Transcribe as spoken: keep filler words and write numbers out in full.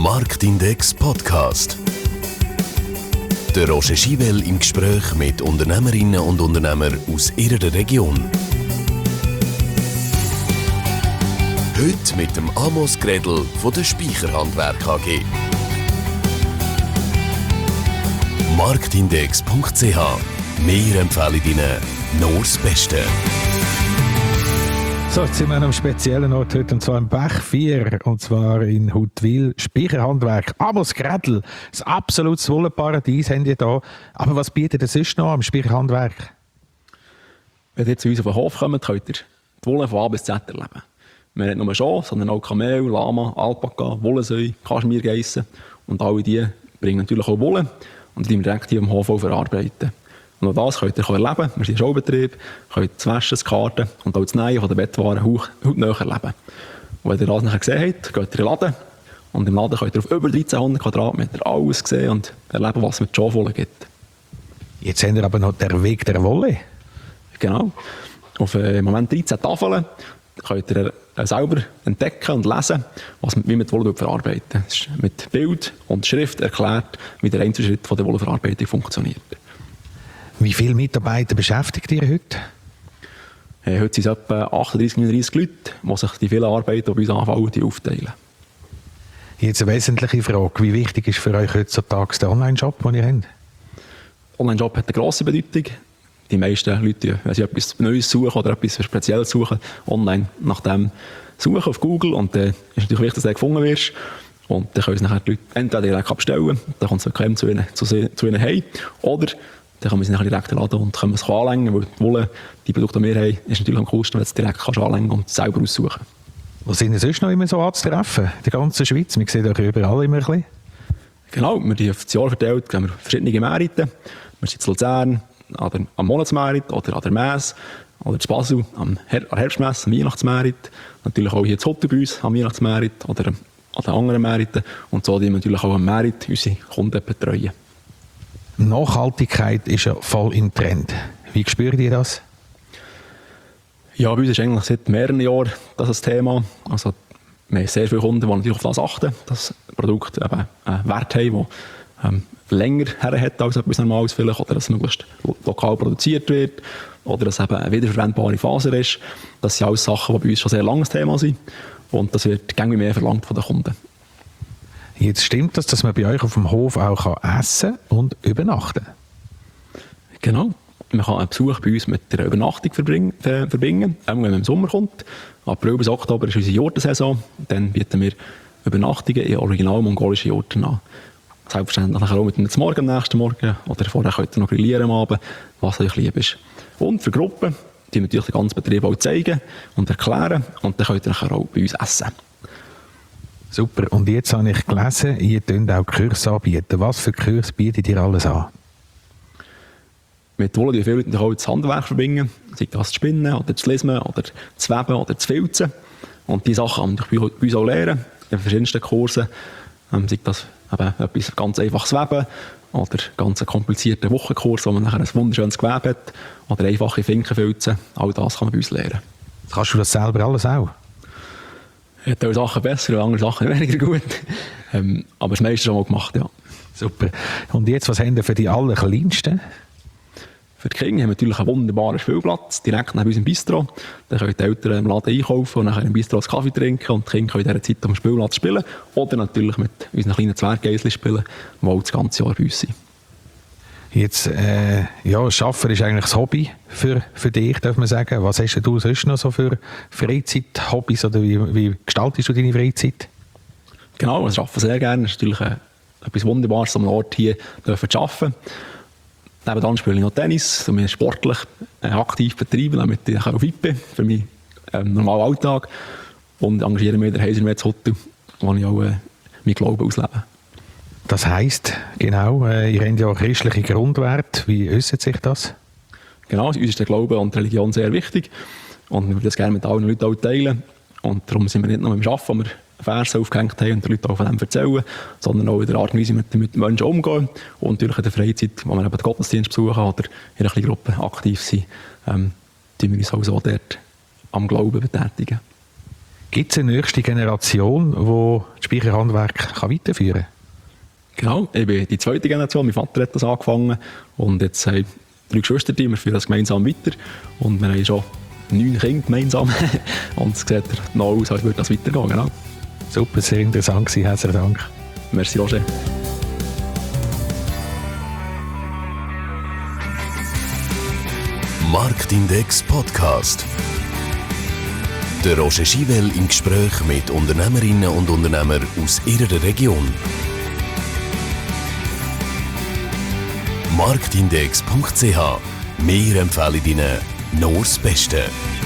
Marktindex Podcast. Der Roger Schywel im Gespräch mit Unternehmerinnen und Unternehmern aus ihrer Region. Heute mit dem Amos Grädl von der Speicherhandwerk A G. Marktindex punkt c h. Wir empfehlen Ihnen nur das Beste. So, jetzt sind wir an einem speziellen Ort heute, und zwar im Bech vier, und zwar in Huttwil, Speicherhandwerk. Amos Grädl, das absolute Wollenparadies haben die hier. Aber was bietet es sonst noch am Speicherhandwerk? Wenn ihr zu uns auf den Hof kommt, könnt ihr die Wolle von A bis Z erleben. Wir haben nicht nur Schaf, sondern auch Kamel, Lama, Alpaka, Wollenseu, Kaschmirgeissen. Und alle die bringen natürlich auch Wolle und die wir direkt hier am Hof auch verarbeiten. Und auch das könnt ihr erleben. Wir sind ein Showbetrieb, könnt das Waschen, das Karten und auch das Nähen von den Bettwaren hautnah erleben. Und wenn ihr das nachher gesehen habt, geht ihr in den Laden. Und im Laden könnt ihr auf über dreizehnhundert Quadratmeter alles sehen und erleben, was es mit Schafwolle gibt. Jetzt haben wir aber noch den Weg der Wolle. Genau. Auf äh, im Moment dreizehn Tafeln könnt ihr äh, selber entdecken und lesen, was mit, wie man die Wolle verarbeiten. Es ist mit Bild und Schrift erklärt, wie der Einzelschritt von der Wollenverarbeitung funktioniert. Wie viele Mitarbeiter beschäftigt ihr heute? Äh, heute sind es etwa achtunddreissig, neununddreissig Leute, die sich die vielen Arbeiten, die bei uns anfallen, die aufteilen. Jetzt eine wesentliche Frage. Wie wichtig ist für euch heutzutage der Online-Shop, den ihr habt? Der Online-Shop hat eine grosse Bedeutung. Die meisten Leute, wenn sie etwas Neues suchen oder etwas Spezielles suchen, online nach dem suchen auf Google. Und dann äh, ist natürlich wichtig, dass du gefunden wirst. Und dann können sie nachher die Leute entweder direkt abstellen, dann kommt es bequem zu ihnen, zu, zu ihnen heim, oder dann können wir sie nachher direkt laden und können es anlängen, weil die Wolle, die Produkte, die wir haben, ist natürlich am coolsten, wenn du es direkt kannst anlängen und selber aussuchen. Wo sind denn sonst noch immer so anzutreffen? Die ganze Schweiz, wir sehen doch überall immer ein bisschen. Genau, wir haben auf das Jahr verteilt, haben wir verschiedene Märkte. Wir sind in Luzern am Monatsmarkt oder an der Messe, oder in Basel am Her- an Herbstmesse, am Weihnachtsmarkt. Natürlich auch hier in Huttwil bei uns am Weihnachtsmarkt oder an den anderen Märkten. Und so die wir natürlich auch am Markt unsere Kunden betreuen. Nachhaltigkeit ist ja voll im Trend. Wie spürt ihr das? Ja, bei uns ist eigentlich seit mehreren Jahren das ein Thema. Also, wir haben sehr viele Kunden, die natürlich auf das achten, dass Produkte eben einen Wert haben, der ähm, länger her hat als etwas Normales vielleicht, oder dass es möglichst lokal produziert wird, oder dass es eben eine wiederverwendbare Faser ist. Das sind alles Sachen, die bei uns schon sehr langes Thema sind. Und das wird gängig mehr verlangt von den Kunden. Jetzt stimmt das, dass man bei euch auf dem Hof auch essen und übernachten kann? Genau. Man kann einen Besuch bei uns mit einer Übernachtung verbringen, äh, verbinden, auch wenn man im Sommer kommt. April bis Oktober ist unsere Jurtensaison. Dann bieten wir Übernachtungen in original mongolischen Jurten an. Selbstverständlich auch mit einem Morgen am nächsten Morgen oder vorher könnt ihr noch grillieren am Abend, was euch lieb ist. Und für Gruppen, die natürlich den ganzen Betrieb auch zeigen und erklären, und dann könnt ihr nachher auch bei uns essen. Super. Und jetzt habe ich gelesen, ihr könnt auch Kurse anbieten. Was für Kurse bietet ihr alles an? Mit Wolle die viele Leute auch das Handwerk verbinden, sei das zu spinnen oder zu lesen oder zu weben oder zu filzen. Und diese Sachen kann man bei uns auch lernen, in verschiedensten Kursen. Ähm, sei das eben etwas ganz einfaches Weben oder ganz komplizierten Wochenkurs, wo man nachher ein wunderschönes Gewebe hat, oder einfache Finken filzen. All das kann man bei uns lernen. Kannst du das selber alles auch? Ich habe Sachen besser und andere Sachen weniger gut. Ähm, aber das meiste schon mal gemacht, ja. Super. Und jetzt, was haben wir für die Allerkleinsten? Für die Kinder haben wir natürlich einen wunderbaren Spielplatz, direkt neben unserem Bistro. Da können die Eltern im Laden einkaufen und nachher im Bistro einen Kaffee trinken, und die Kinder können in dieser Zeit auf dem Spielplatz spielen. Oder natürlich mit unseren kleinen Zwerggeiseln spielen, die auch das ganze Jahr bei uns sind. Jetzt, äh, ja, das Arbeiten ist eigentlich das Hobby für, für dich, darf man sagen. Was hast du sonst noch so für Freizeit-Hobbys, oder wie, wie gestaltest du deine Freizeit? Genau, ich arbeite sehr gerne. Es ist natürlich äh, etwas Wunderbares, am Ort hier zu arbeiten. Nebenan spiele ich noch Tennis, um mich sportlich äh, aktiv betreiben, damit ich auch fit bin für meinen ähm, normalen Alltag. Und engagiere mich in der Heisermetz-Huttwil, wo ich auch äh, meinen Glauben auslebe. Das heisst, genau, äh, ihr habt ja christliche Grundwerte. Wie äußert sich das? Genau, uns ist der Glaube und die Religion sehr wichtig. Und wir würden das gerne mit allen Leuten auch teilen. Und darum sind wir nicht nur im Arbeiten, wo wir Verse aufgehängt haben und den Leuten auch von dem erzählen, sondern auch in der Art und Weise, wie wir mit den Menschen umgehen. Und natürlich in der Freizeit, wo wir eben den Gottesdienst besuchen oder in einer kleinen Gruppe aktiv sind, ähm, tun wir uns auch so dort am Glauben betätigen. Gibt es eine nächste Generation, die das Speicherhandwerk kann weiterführen kann? Genau, ich bin die zweite Generation. Mein Vater hat das angefangen und jetzt haben drei Geschwister, wir führen das gemeinsam weiter und wir haben schon neun Kinder gemeinsam und es sieht noch aus, als würde das weitergehen. Genau. Super, sehr interessant gewesen. Herzlichen Dank. Merci, Roger. Marktindex Podcast. Der Roger Schivel im Gespräch mit Unternehmerinnen und Unternehmern aus ihrer Region. marktindex punkt c h. Wir empfehlen Ihnen nur das Beste.